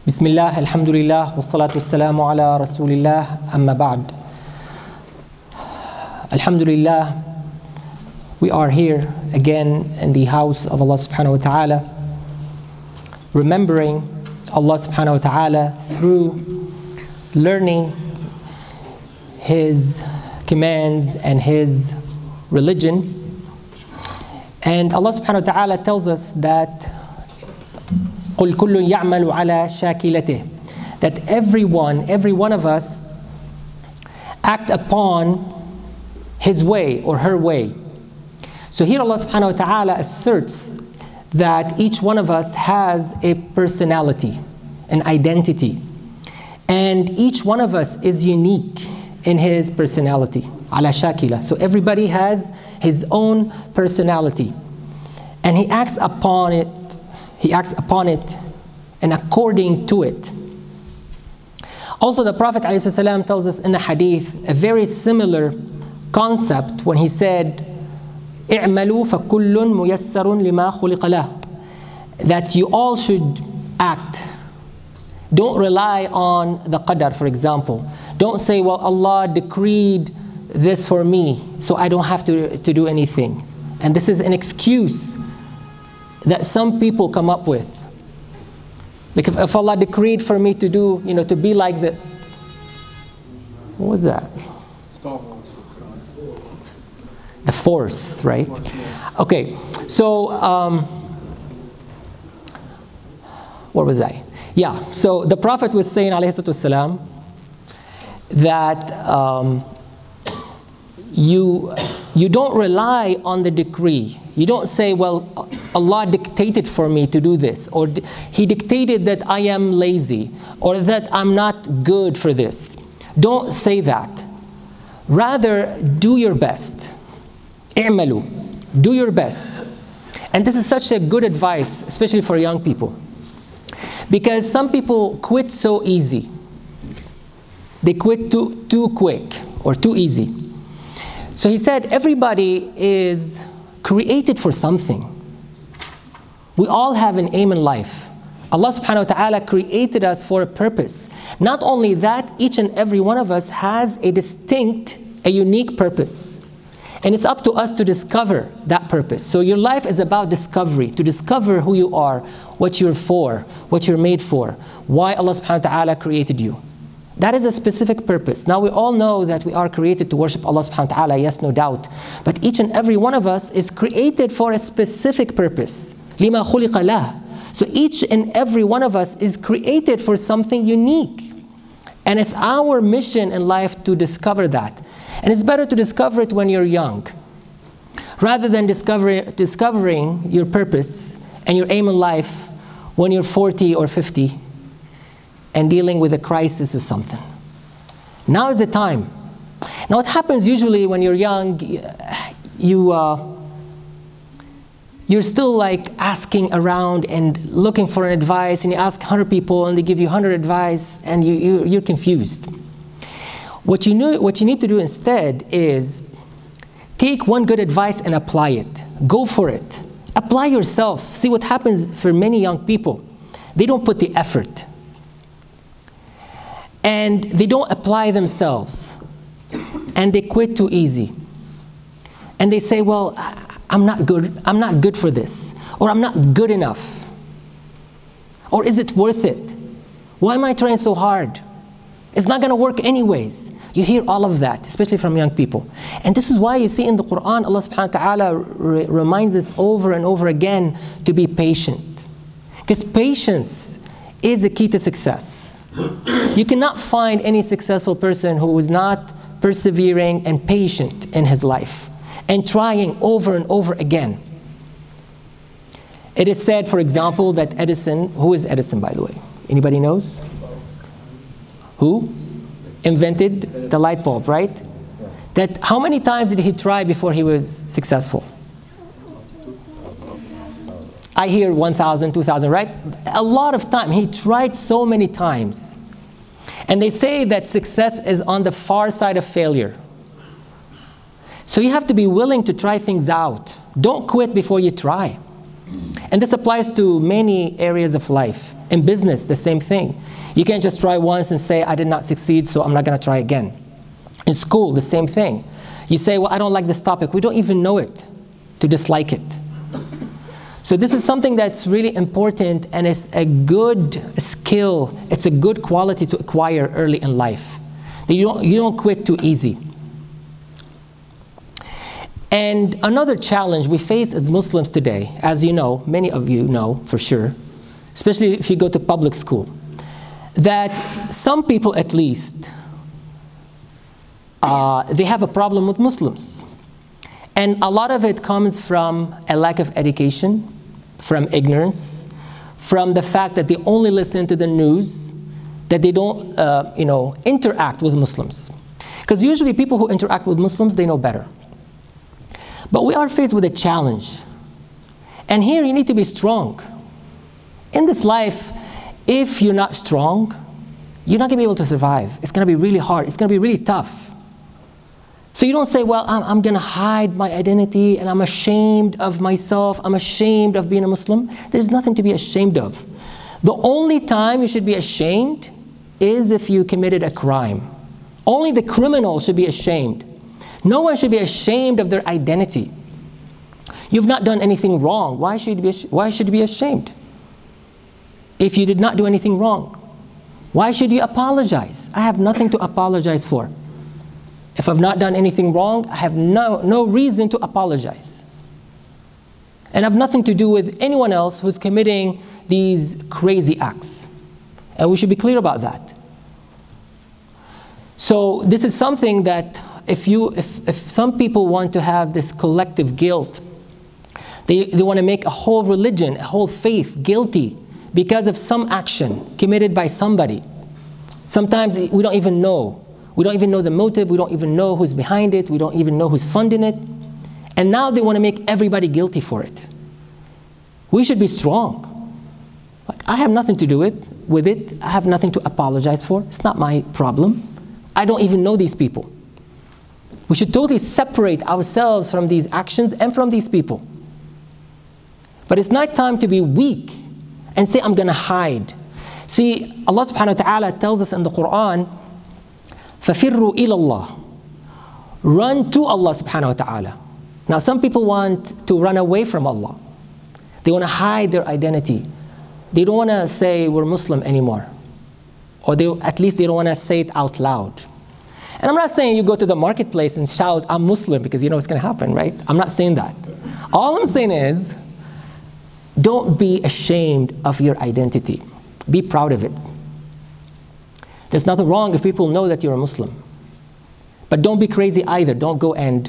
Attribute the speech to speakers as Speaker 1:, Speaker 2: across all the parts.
Speaker 1: Bismillah, alhamdulillah, wassalatu wassalamu ala rasulillah, amma ba'd. Alhamdulillah, we are here again in the house of Allah subhanahu wa ta'ala, remembering Allah subhanahu wa ta'ala through learning His commands and His religion. And Allah subhanahu wa ta'ala tells us that قُلْ كُلٌّ يَعْمَلُ عَلَى شَاكِلَتِهِ, that every one of us act upon his way or her way. So here Allah subhanahu wa ta'ala asserts that each one of us has a personality, an identity. And each one of us is unique in his personality. عَلَى شَاكِلَةٍ. So everybody has his own personality. And he acts upon it and according to it. Also, the Prophet ﷺ tells us in the hadith a very similar concept when he said, اعملوا فكل ميسر لما خلق له, that you all should act. Don't rely on the qadar, for example. Don't say, well, Allah decreed this for me, so I don't have to do anything. And this is an excuse that some people come up with. Like if Allah decreed for me to do, to be like this. What was that? The Force, right? Okay, so where was I? Yeah, so the Prophet was saying, alayhi salatu wasalam, that you don't rely on the decree. You don't say, well, Allah dictated for me to do this, or He dictated that I am lazy, or that I'm not good for this. Don't say that. Rather, do your best. اعملوا. Do your best. And this is such a good advice, especially for young people. Because some people quit so easy. They quit too quick or too easy. So he said, everybody is created for something. We all have an aim in life. Allah subhanahu wa ta'ala created us for a purpose. Not only that, each and every one of us has a unique purpose. And it's up to us to discover that purpose. So your life is about discovery, to discover who you are, what you're for, what you're made for, why Allah subhanahu wa ta'ala created you. That is a specific purpose. Now we all know that we are created to worship Allah subhanahu wa ta'ala, yes, no doubt. But each and every one of us is created for a specific purpose. لِمَا خُلِقَ لَهُ. So each and every one of us is created for something unique. And it's our mission in life to discover that. And it's better to discover it when you're young, rather than discovering your purpose and your aim in life when you're 40 or 50 and dealing with a crisis or something. Now is the time. Now what happens usually when you're young, you're still like asking around and looking for an advice, and you ask 100 people and they give you 100 advice, and you're confused. What you need to do instead is take one good advice and apply it. Go for it. Apply yourself. See what happens for many young people. They don't put the effort. And they don't apply themselves. And they quit too easy. And they say, well, I'm not good for this. Or I'm not good enough. Or is it worth it? Why am I trying so hard? It's not going to work anyways. You hear all of that, especially from young people. And this is why you see in the Quran, Allah subhanahu wa ta'ala reminds us over and over again to be patient. Because patience is the key to success. You cannot find any successful person who is not persevering and patient in his life and trying over and over again. It is said, for example, that Edison, who is Edison, by the way? Anybody knows? Who invented the light bulb, right? That how many times did he try before he was successful? I hear 1,000, 2,000, right? A lot of time. He tried so many times. And they say that success is on the far side of failure. So you have to be willing to try things out. Don't quit before you try. And this applies to many areas of life. In business, the same thing. You can't just try once and say, I did not succeed, so I'm not going to try again. In school, the same thing. You say, well, I don't like this topic. We don't even know it to dislike it. So this is something that's really important, and it's a good skill. It's a good quality to acquire early in life. You don't quit too easy. And another challenge we face as Muslims today, as you know, many of you know for sure, especially if you go to public school, that some people at least, they have a problem with Muslims. And a lot of it comes from a lack of education, from ignorance, from the fact that they only listen to the news, that they don't interact with Muslims. Because usually people who interact with Muslims, they know better. But we are faced with a challenge. And here you need to be strong. In this life, if you're not strong, you're not going to be able to survive. It's going to be really hard. It's going to be really tough. So you don't say, well, I'm going to hide my identity and I'm ashamed of myself. I'm ashamed of being a Muslim. There's nothing to be ashamed of. The only time you should be ashamed is if you committed a crime. Only the criminal should be ashamed. No one should be ashamed of their identity. You've not done anything wrong. Why should you be ashamed? If you did not do anything wrong, why should you apologize? I have nothing to apologize for. If I've not done anything wrong, I have no reason to apologize. And I have nothing to do with anyone else who's committing these crazy acts. And we should be clear about that. So this is something that if some people want to have this collective guilt, they want to make a whole religion, a whole faith guilty because of some action committed by somebody. Sometimes we don't even know. We don't even know the motive. We don't even know who's behind it. We don't even know who's funding it. And now they want to make everybody guilty for it. We should be strong. Like, I have nothing to do with it. I have nothing to apologize for. It's not my problem. I don't even know these people. We should totally separate ourselves from these actions and from these people. But it's not time to be weak and say, I'm going to hide. See, Allah subhanahu wa ta'ala tells us in the Quran, فَفِرُّوا إِلَى اللَّهِ. Run to Allah subhanahu wa ta'ala. Now some people want to run away from Allah. They want to hide their identity. They don't want to say we're Muslim anymore. Or at least they don't want to say it out loud. And I'm not saying you go to the marketplace and shout, I'm Muslim, because you know what's going to happen, right? I'm not saying that. All I'm saying is, don't be ashamed of your identity. Be proud of it. There's nothing wrong if people know that you're a Muslim. But don't be crazy either. Don't go and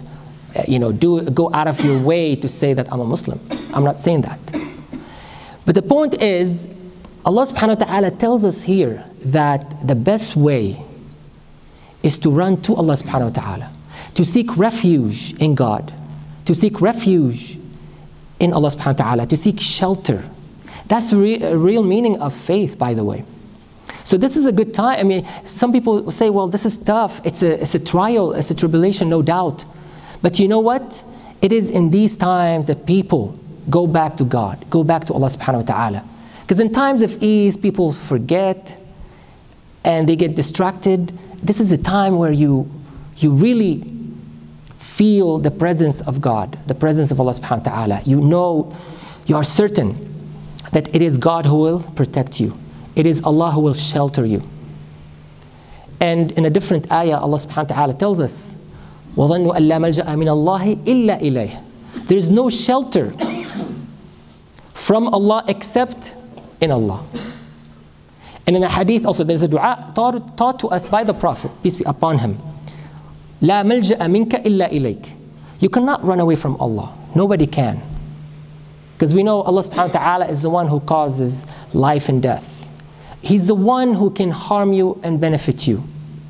Speaker 1: go out of your way to say that I'm a Muslim. I'm not saying that. But the point is, Allah subhanahu wa ta'ala tells us here that the best way is to run to Allah subhanahu wa ta'ala, to seek refuge in God, to seek refuge in Allah subhanahu wa ta'ala, to seek shelter. That's the real meaning of faith, by the way. So this is a good time. I mean, some people say, well, this is tough. It's a trial, it's a tribulation, no doubt. But you know what? It is in these times that people go back to God, go back to Allah subhanahu wa ta'ala. Because in times of ease, people forget and they get distracted. This is a time where you really feel the presence of God, the presence of Allah subhanahu wa ta'ala. You know, you are certain that it is God who will protect you. It is Allah who will shelter you. And in a different ayah, Allah subhanahu wa ta'ala tells us, وَظَنُّوا أَن لَا مَلْجَأَ مِنَ اللَّهِ إِلَّا إِلَيْهِ. There is no shelter from Allah except in Allah. And in the hadith also, there's a dua taught to us by the Prophet, peace be upon him. لَا مَلْجَأَ مِنْكَ إِلَّا إِلَيْكَ. You cannot run away from Allah. Nobody can. Because we know Allah subhanahu wa ta'ala is the one who causes life and death. He's the one who can harm you and benefit you.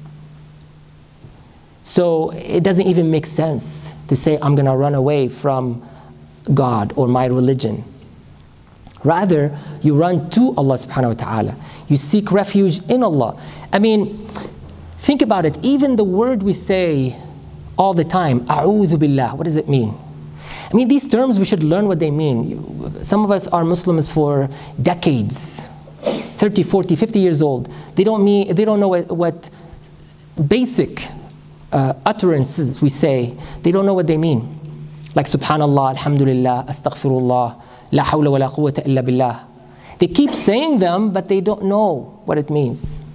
Speaker 1: So it doesn't even make sense to say, I'm going to run away from God or my religion. Rather, you run to Allah subhanahu wa ta'ala. You seek refuge in Allah. I mean, think about it. Even the word we say all the time, A'udhu Billah, what does it mean? I mean, these terms, we should learn what they mean. Some of us are Muslims for decades. 30, 40, 50 years old. They don't know what basic utterances we say. They don't know what they mean. Like subhanallah, alhamdulillah, astaghfirullah, la hawla wa la quwwata illa billah. They keep saying them, but they don't know what it means.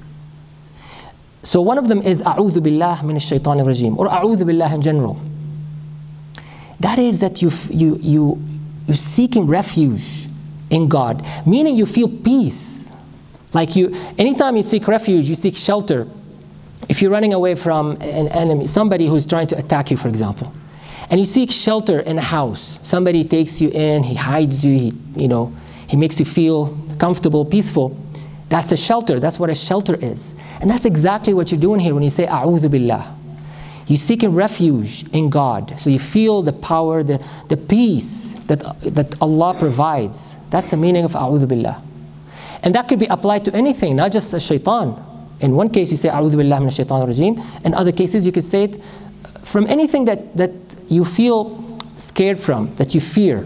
Speaker 1: So one of them is a'udhu billah min ash-shaytan ar-rajim, or a'udhu billah in general. That is that you're seeking refuge in God, meaning you feel peace. Like anytime you seek refuge, you seek shelter. If you're running away from an enemy, somebody who's trying to attack you, for example, and you seek shelter in a house, somebody takes you in, he hides you, he makes you feel comfortable, peaceful. That's a shelter. That's what a shelter is. And that's exactly what you're doing here when you say a'udhu billah. You're seeking refuge in God. So you feel the power, the peace that Allah provides. That's the meaning of a'udhu billah. And that could be applied to anything, not just a shaitan. In one case you say a'udhu billah min ash-shaytan ar-rajim. In other cases you could say it from anything that you feel scared from, that you fear.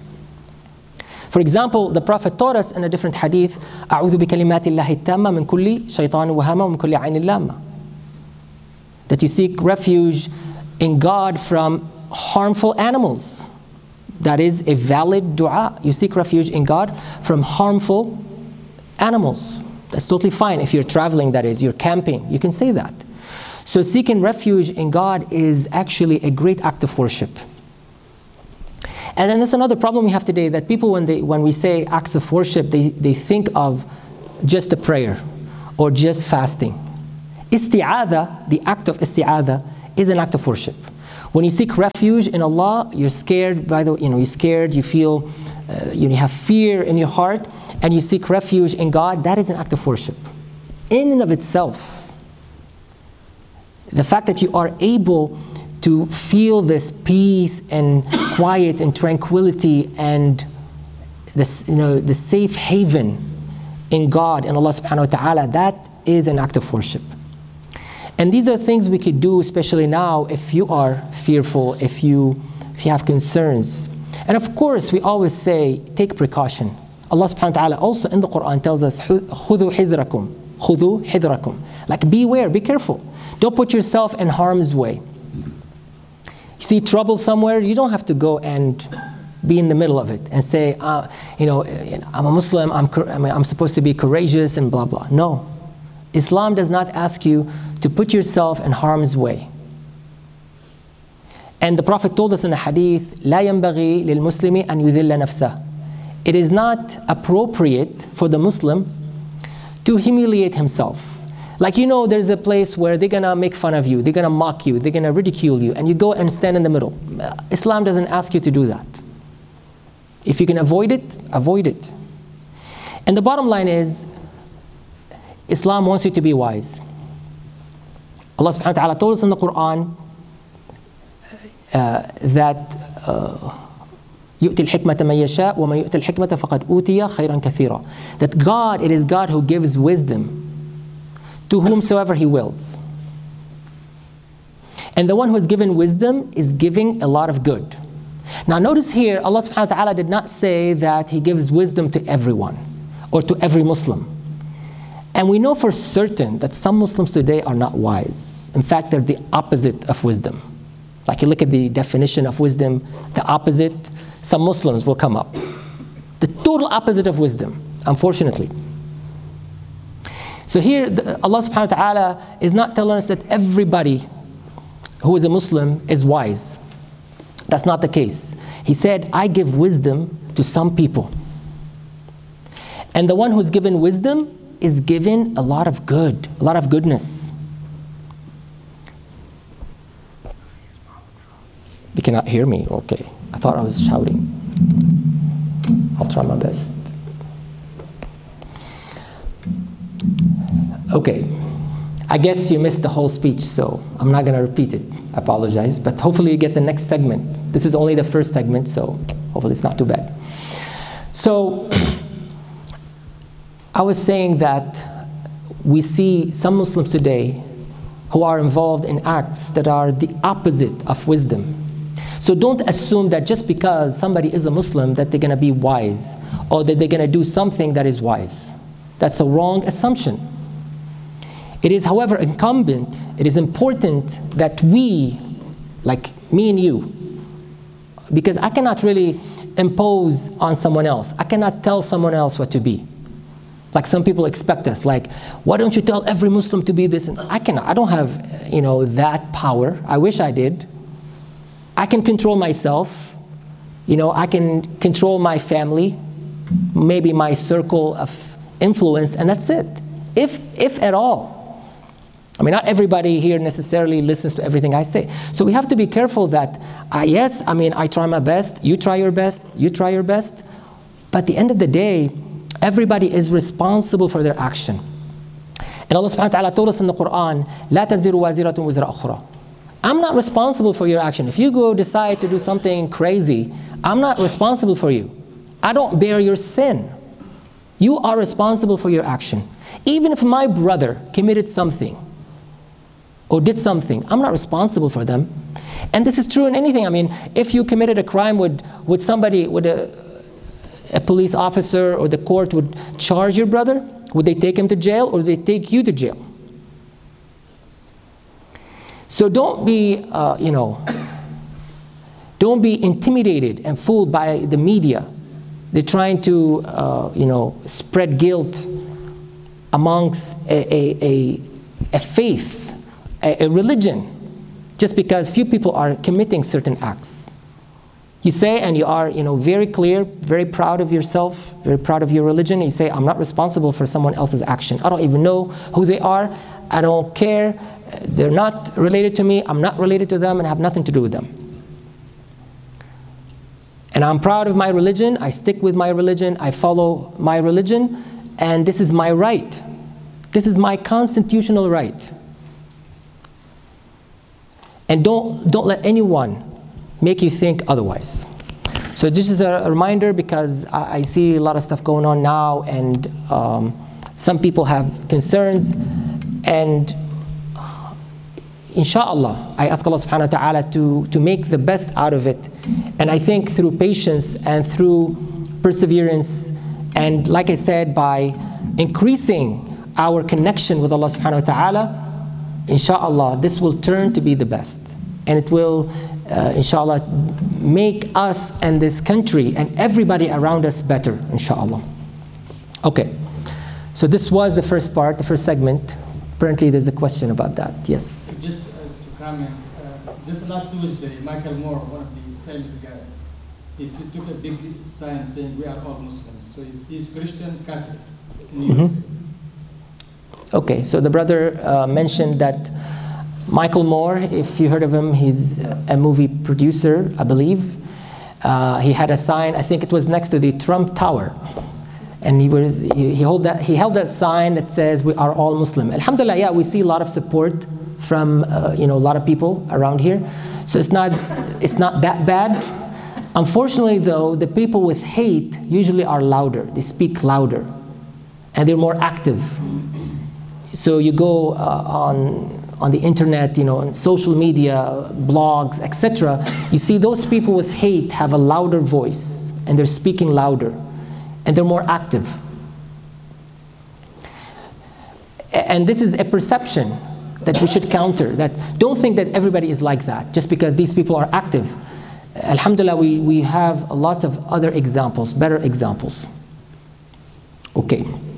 Speaker 1: For example, the Prophet taught us in a different hadith, أعوذ بكلمات الله التامة من كل شيطان وهمة ومن كل عين لامة. That you seek refuge in God from harmful animals. That is a valid dua. You seek refuge in God from harmful animals. That's totally fine. If you're traveling, that is, you're camping, you can say that. So seeking refuge in God is actually a great act of worship. And then that's another problem we have today, that people, when we say acts of worship, they think of just a prayer or just fasting. Isti'adha, the act of isti'adha, is an act of worship. When you seek refuge in Allah, you're scared, you're scared, you feel, you have fear in your heart, and you seek refuge in God, that is an act of worship. In and of itself. The fact that you are able to feel this peace and quiet and tranquility and this, the safe haven in God and Allah subhanahu wa ta'ala, that is an act of worship. And these are things we could do, especially now, if you are fearful, if you have concerns. And of course, we always say, take precaution. Allah subhanahu wa ta'ala also in the Quran tells us, خُذُوا حِذْرَكُمْ خُذُوا حِذْرَكُمْ. Like beware, be careful. Don't put yourself in harm's way. You see trouble somewhere, you don't have to go and be in the middle of it and say, I'm a Muslim, I'm supposed to be courageous and blah, blah. No. Islam does not ask you to put yourself in harm's way. And the Prophet told us in the hadith, لا ينبغي للمسلم أن يذل نفسه. It is not appropriate for the Muslim to humiliate himself. Like, there's a place where they're going to make fun of you, they're going to mock you, they're going to ridicule you, and you go and stand in the middle. Islam doesn't ask you to do that. If you can avoid it, avoid it. And the bottom line is, Islam wants you to be wise. Allah subhanahu wa ta'ala told us in the Quran that يؤتي الحكمة من يشاء ومن يؤتي الحكمة فقد أوتي خيرا كثيرا. That God, it is God who gives wisdom to whomsoever He wills. And the one who is given wisdom is giving a lot of good. Now notice here, Allah subhanahu wa ta'ala did not say that He gives wisdom to everyone or to every Muslim. And we know for certain that some Muslims today are not wise. In fact, they're the opposite of wisdom. Like you look at the definition of wisdom, the opposite, some Muslims will come up. The total opposite of wisdom, unfortunately. So here, Allah subhanahu wa ta'ala is not telling us that everybody who is a Muslim is wise. That's not the case. He said, I give wisdom to some people. And the one who's given wisdom is given a lot of good, a lot of goodness. You cannot hear me? Okay. I thought I was shouting. I'll try my best. Okay, I guess you missed the whole speech, so I'm not going to repeat it. I apologize, but hopefully you get the next segment. This is only the first segment, so hopefully it's not too bad. So, I was saying that we see some Muslims today who are involved in acts that are the opposite of wisdom. So don't assume that just because somebody is a Muslim that they're going to be wise or that they're going to do something that is wise. That's a wrong assumption. It is, however, incumbent, it is important that we, like me and you, because I cannot really impose on someone else. I cannot tell someone else what to be. Like some people expect us, like, why don't you tell every Muslim to be this? And I don't have, that power. I wish I did. I can control myself. I can control my family, maybe my circle of influence, and that's it. If at all. I mean, not everybody here necessarily listens to everything I say. So we have to be careful that, yes, I try my best, you try your best, you try your best. But at the end of the day, everybody is responsible for their action. And Allah subhanahu wa ta'ala told us in the Quran, لا تزر وازرة وزر أخرى. I'm not responsible for your action. If you go decide to do something crazy, I'm not responsible for you. I don't bear your sin. You are responsible for your action. Even if my brother committed something, or did something, I'm not responsible for them. And this is true in anything. If you committed a crime, would somebody, would a police officer or the court would charge your brother? Would they take him to jail, or would they take you to jail? So don't be, don't be intimidated and fooled by the media. They're trying to, spread guilt amongst a faith, a religion, just because few people are committing certain acts. You say, and you are very clear, very proud of yourself, very proud of your religion, you say, I'm not responsible for someone else's action. I don't even know who they are. I don't care. They're not related to me. I'm not related to them and have nothing to do with them. And I'm proud of my religion. I stick with my religion. I follow my religion. And this is my right. This is my constitutional right. And don't let anyone make you think otherwise. So this is a reminder, because I see a lot of stuff going on now, and some people have concerns, and inshallah, I ask Allah subhanahu wa ta'ala to make the best out of it. And I think through patience and through perseverance, and like I said, by increasing our connection with Allah subhanahu wa ta'ala, inshallah, this will turn to be the best. And it will, inshallah, make us and this country and everybody around us better, inshallah. Okay, so this was the first part, the first segment. Apparently there's a question about that. Yes?
Speaker 2: Just to comment, this last Tuesday, Michael Moore, one of the famous guys, he took a big sign saying, we are all Muslims. So he's Christian Catholic in New York City.
Speaker 1: Okay, so the brother mentioned that Michael Moore, if you heard of him, he's a movie producer, I believe. He had a sign, I think it was next to the Trump Tower. And he held that sign that says, we are all Muslim. Alhamdulillah, yeah, we see a lot of support from a lot of people around here. So it's not that bad. Unfortunately though, the people with hate usually are louder. They speak louder. And they're more active. So you go on the internet, on social media, blogs, etc. You see those people with hate have a louder voice, and they're speaking louder, and they're more active. And this is a perception that we should counter. That don't think that everybody is like that just because these people are active. Alhamdulillah, we have lots of other examples, better examples. Okay.